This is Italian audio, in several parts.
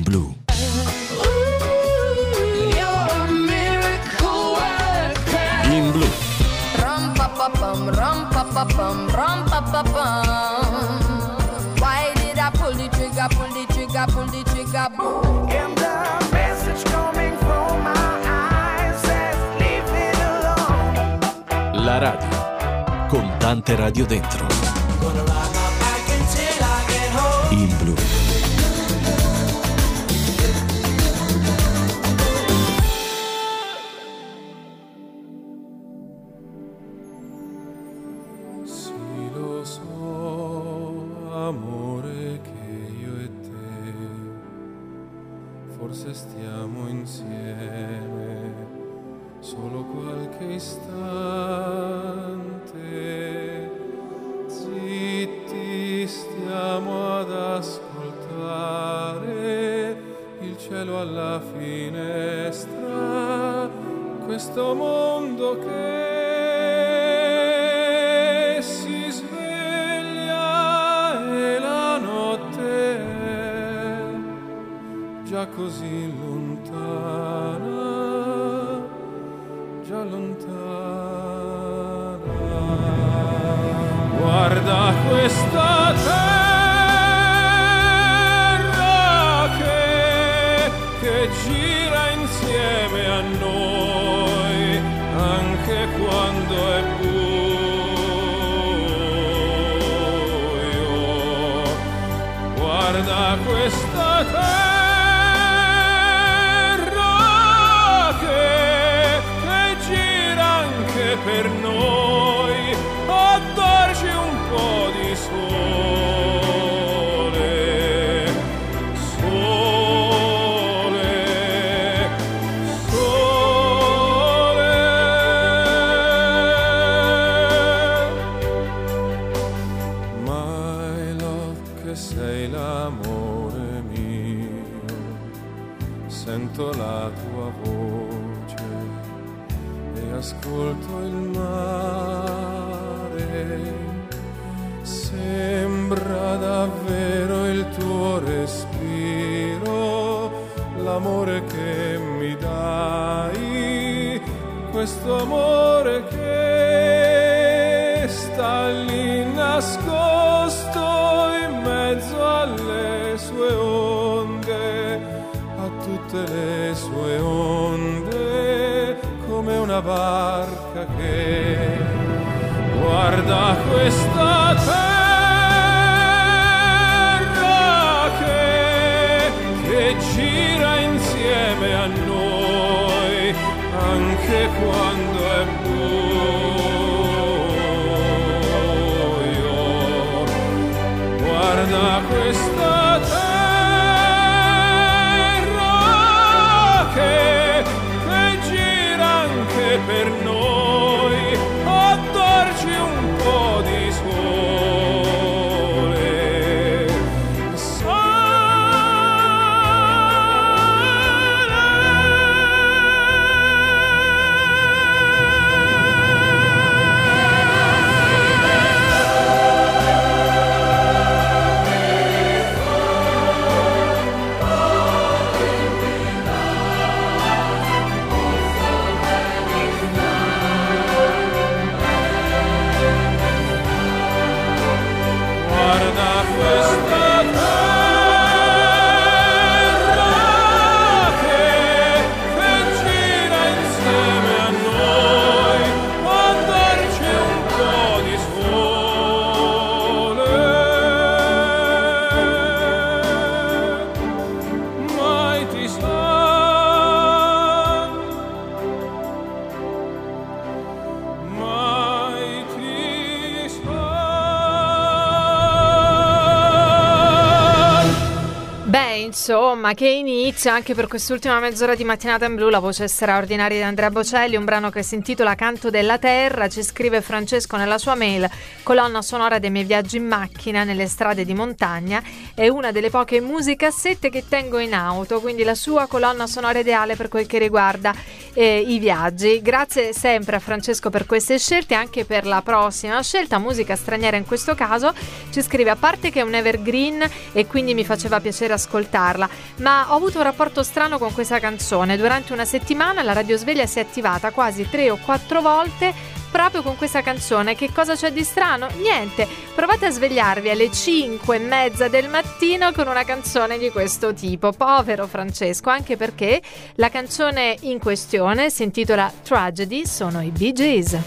Blue. In Blue. Why did I pull the trigger, pull the trigger, pull the trigger, boom? And the message coming from my eyes says leave it alone. La radio con tante radio dentro. Gonna ride my bike until I get home. In Blue. Sì, lo so, amore, che io e te forse stiamo insieme solo qualche istante. Zitti, stiamo ad ascoltare il cielo alla finestra, questo mondo che si sveglia e la notte è già così lontana, già lontana. Guarda questa terra che gira insieme a noi anche quando è buio. Guarda questa terra che gira anche per noi, a darci un po' di sole, sole, sole. My love, che sei l'amore mio, sento la tua voce e ascolto il mare. Sembra davvero il tuo respiro, l'amore che mi dai, questo amore che sta lì nascosto in mezzo alle sue onde, a tutte le sue onde, come una barca che guarda questa terra che gira insieme a noi anche quando è buio. Guarda questa terra che gira anche per noi, a darci un po' di sole, Insomma, che inizio anche per quest'ultima mezz'ora di Mattinata in Blu, la voce straordinaria di Andrea Bocelli, un brano che si intitola Canto della Terra. Ci scrive Francesco nella sua mail: colonna sonora dei miei viaggi in macchina nelle strade di montagna, è una delle poche musicassette che tengo in auto, quindi la sua colonna sonora ideale per quel che riguarda i viaggi. Grazie sempre a Francesco per queste scelte, anche per la prossima scelta, musica straniera in questo caso. Ci scrive: a parte che è un evergreen e quindi mi faceva piacere ascoltarla, ma ho avuto un rapporto strano con questa canzone. Durante una settimana la radiosveglia si è attivata quasi 3 o 4 volte proprio con questa canzone. Che cosa c'è di strano? Niente, provate a svegliarvi alle 5:30 del mattino con una canzone di questo tipo. Povero Francesco, anche perché la canzone in questione si intitola Tragedy, sono i Bee Gees.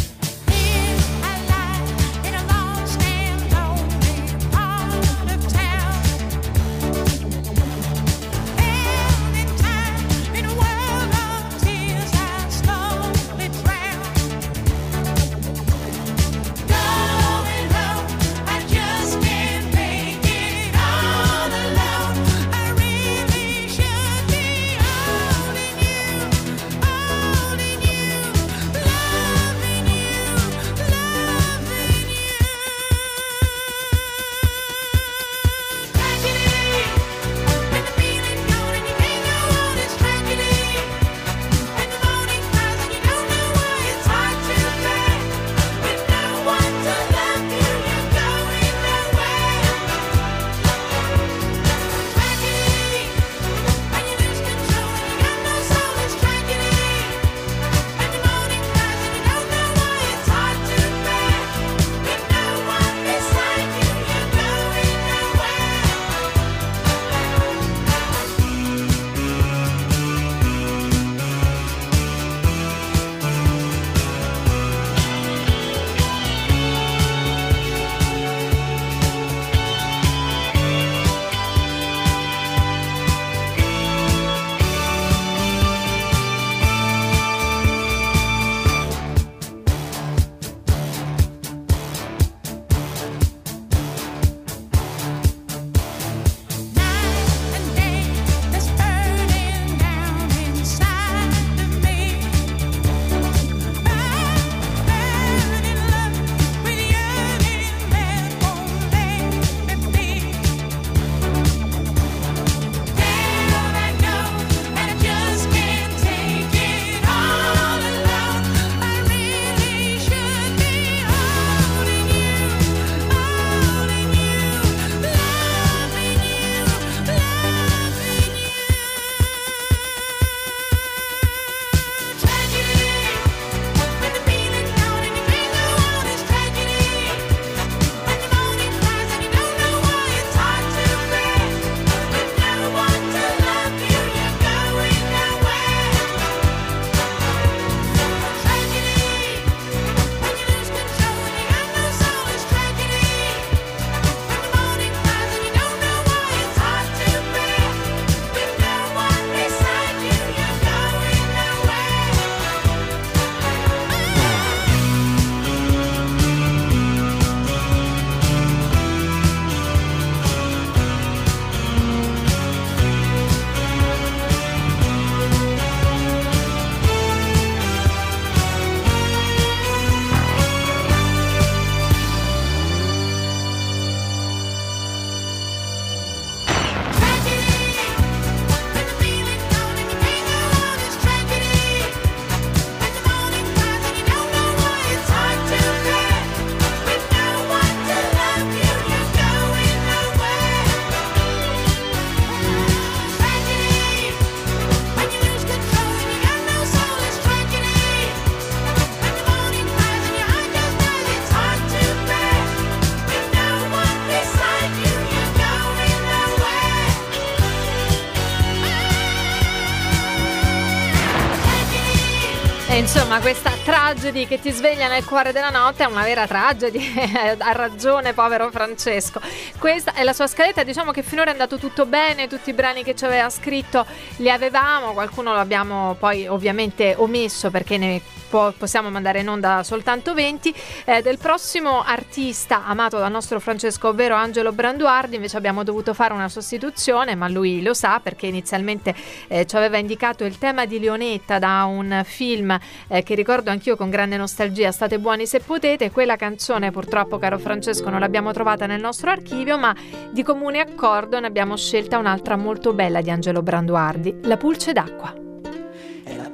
Insomma, questa tragedy che ti sveglia nel cuore della notte è una vera tragedy. Ha ragione, povero Francesco. Questa è la sua scaletta. Diciamo che finora è andato tutto bene, tutti i brani che ci aveva scritto li avevamo, qualcuno lo abbiamo poi ovviamente omesso perché ne possiamo mandare in onda soltanto 20. Del prossimo artista amato dal nostro Francesco, ovvero Angelo Branduardi, invece abbiamo dovuto fare una sostituzione, ma lui lo sa perché inizialmente ci aveva indicato il tema di Leonetta da un film che ricordo anch'io con grande nostalgia, State buoni se potete. Quella canzone purtroppo, caro Francesco, non l'abbiamo trovata nel nostro archivio, ma di comune accordo ne abbiamo scelta un'altra molto bella di Angelo Branduardi, La pulce d'acqua. E la pulce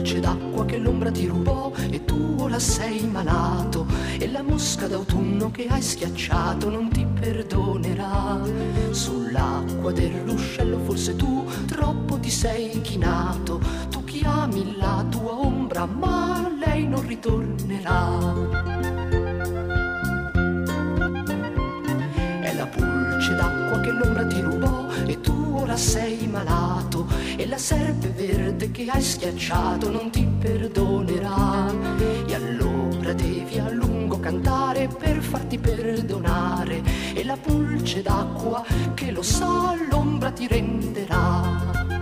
pulce d'acqua che l'ombra ti rubò e tu ora sei malato, e la mosca d'autunno che hai schiacciato non ti perdonerà. Sull'acqua del ruscello forse tu troppo ti sei inchinato, tu chiami la tua ombra ma lei non ritornerà. È la pulce d'acqua che l'ombra ti rubò e tu ora sei malato, e la serpe verde che hai schiacciato non ti perdonerà. E allora devi a lungo cantare per farti perdonare, e la pulce d'acqua che lo sa l'ombra ti renderà.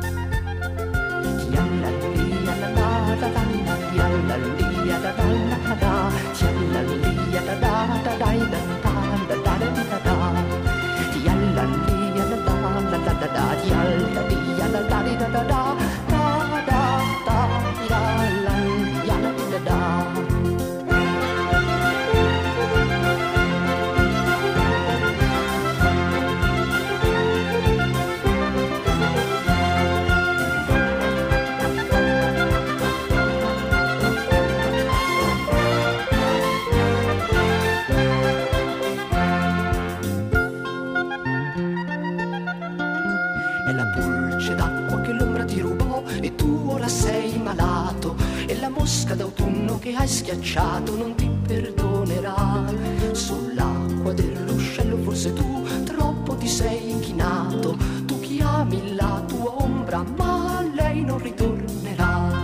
È la pulce d'acqua che l'ombra ti rubò e tu ora sei malato, e la mosca d'autunno che hai schiacciato non ti perdonerà. Sull'acqua del ruscello forse tu troppo ti sei inchinato, tu chiami la tua ombra ma lei non ritornerà.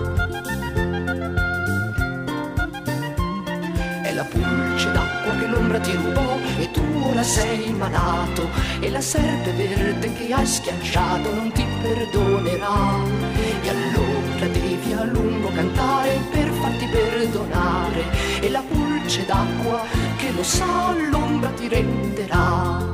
È la pulce d'acqua che l'ombra ti rubò e tu ora sei malato, e la serpe verde che hai schiacciato non ti perdonerà. E allora devi a lungo cantare per farti perdonare, e la pulce d'acqua che lo sa l'ombra ti renderà.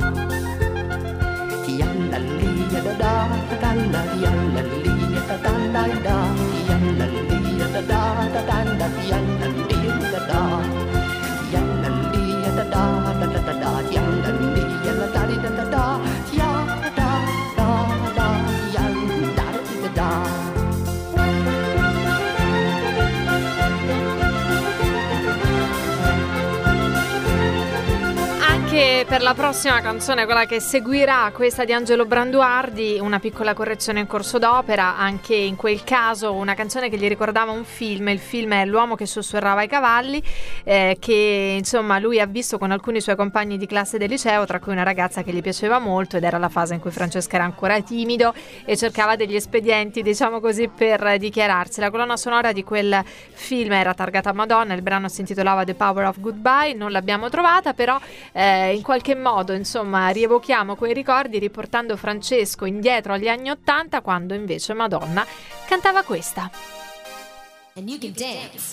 Per la prossima canzone, quella che seguirà, questa di Angelo Branduardi, una piccola correzione in corso d'opera. Anche in quel caso una canzone che gli ricordava un film. Il film è L'uomo che sussurrava ai cavalli, che insomma lui ha visto con alcuni suoi compagni di classe del liceo, tra cui una ragazza che gli piaceva molto, ed era la fase in cui Francesca era ancora timido e cercava degli espedienti, diciamo così, per dichiararsi. La colonna sonora di quel film era targata a Madonna, il brano si intitolava The Power of Goodbye. Non l'abbiamo trovata, però in qualche modo insomma rievochiamo quei ricordi riportando Francesco indietro agli anni '80, quando invece Madonna cantava questa. And you can dance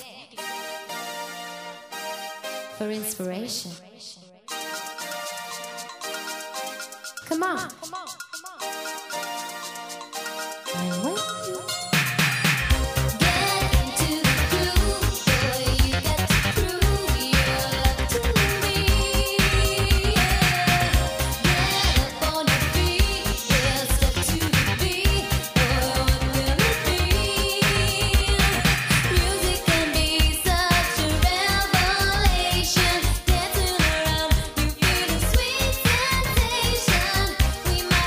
for inspiration. Come on. I'm with you. We might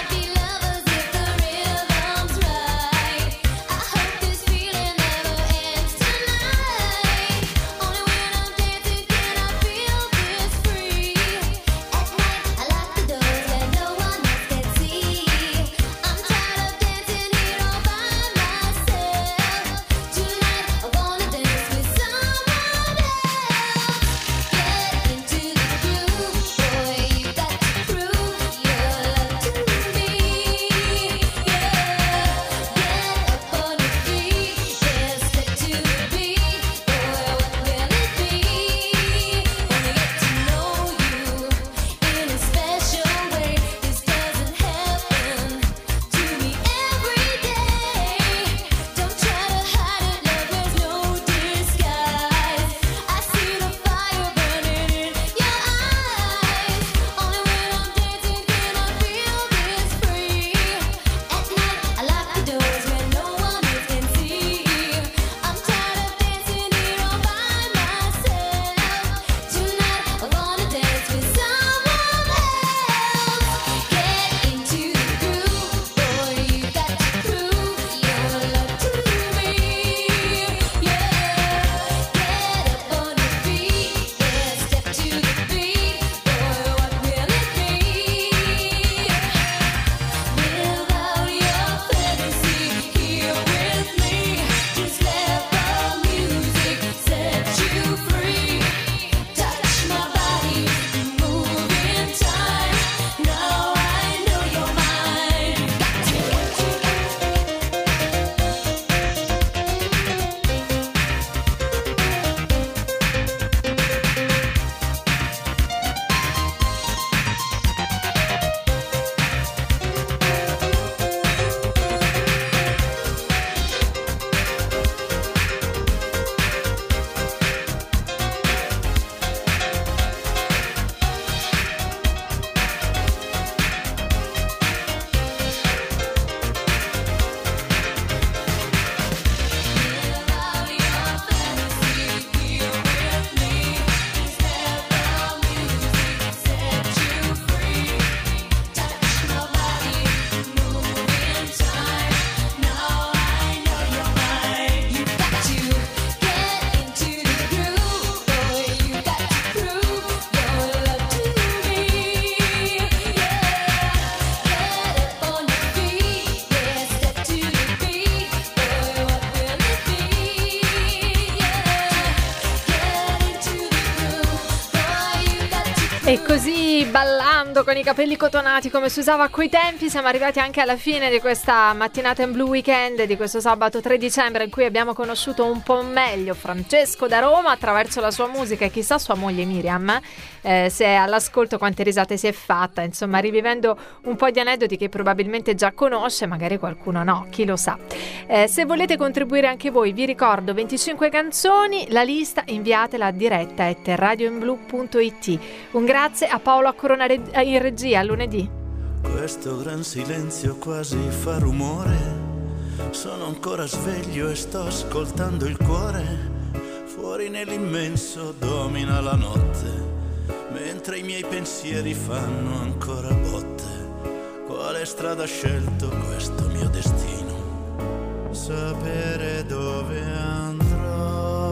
E così, ballando con i capelli cotonati come si usava a quei tempi, siamo arrivati anche alla fine di questa mattinata in blu weekend, di questo sabato 3 dicembre, in cui abbiamo conosciuto un po' meglio Francesco da Roma attraverso la sua musica e chissà sua moglie Miriam, se è all'ascolto quante risate si è fatta, insomma rivivendo un po' di aneddoti che probabilmente già conosce, magari qualcuno no, chi lo sa. Se volete contribuire anche voi, vi ricordo 25 canzoni, la lista inviatela a diretta@radioinblu.it. Un grazie a Paolo Accorona in regia, a lunedì. Questo gran silenzio quasi fa rumore, sono ancora sveglio e sto ascoltando il cuore, fuori nell'immenso domina la notte, mentre i miei pensieri fanno ancora botte. Quale strada ha scelto questo mio destino? Sapere dove andrò,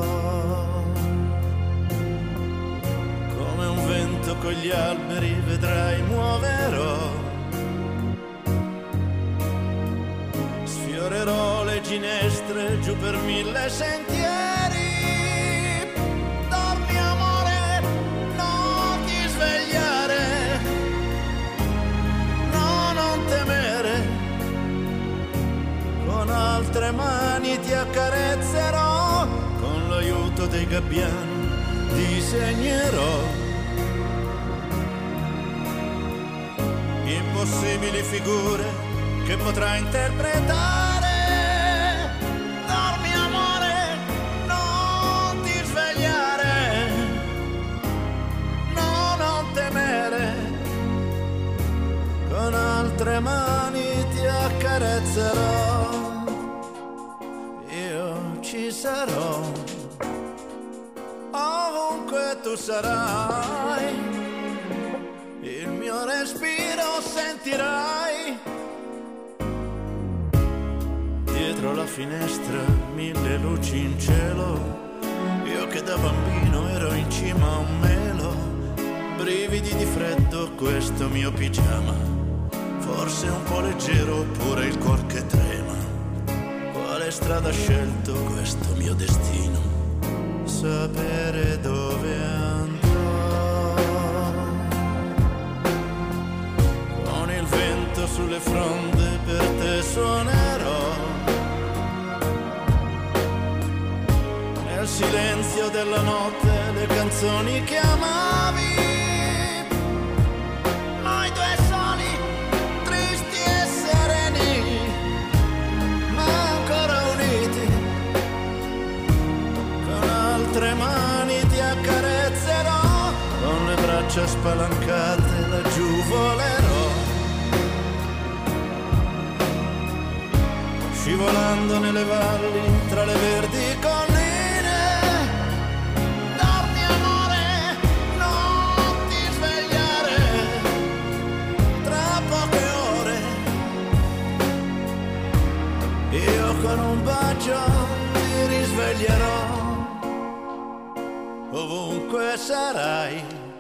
come un vento con gli alberi vedrai muoverò, sfiorerò le ginestre giù per 1000 sentieri. Dormi amore, non ti svegliare, no, non temere, con altre mani ti accarezzerò, con l'aiuto dei gabbiani disegnerò impossibili figure che potrai interpretare. Dormi amore, non ti svegliare, no, non temere, con altre mani ti accarezzerò, io ci sarò ovunque tu sarai, il mio respiro sentirai, dietro la finestra 1000 luci in cielo, io che da bambino ero in cima a un melo, brividi di freddo questo mio pigiama, forse un po' leggero oppure il cuor che trema. Quale strada ha scelto questo mio destino? Sapere dove andrò, con il vento sulle fronde per te suonerò, nel silenzio della notte le canzoni che amavi, noi due soli, tristi e sereni, ma ancora uniti, con altre mani ti accarezzerò, con le braccia spalancate laggiù volerò, scivolando nelle valli tra le verdi colline. Dormi amore, non ti svegliare, tra poche ore io con un bacio ti risveglierò, ovunque sarai,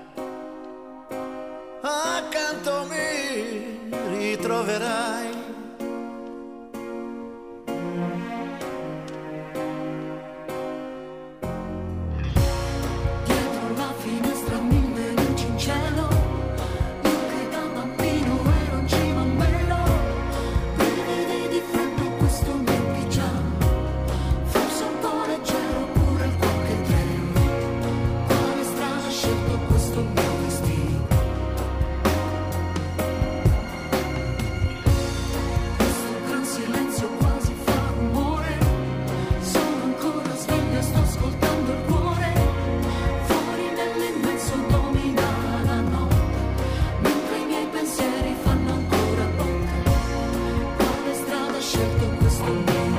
accanto mi ritroverai. Dietro la finestra 1000 luci in cielo, io che da bambino ero in cima a un melo, brividi di freddo questo mio pigiama, forse un po' leggero oppure il cuore che trema. Quale strada ha scelto questo mio destino? Questo gran silenzio quasi fa rumore, sono ancora sveglio e sto ascoltando il cuore, fuori nell'immenso domina la notte, mentre i miei pensieri fanno ancora botte. Quale strada ha scelto questo mio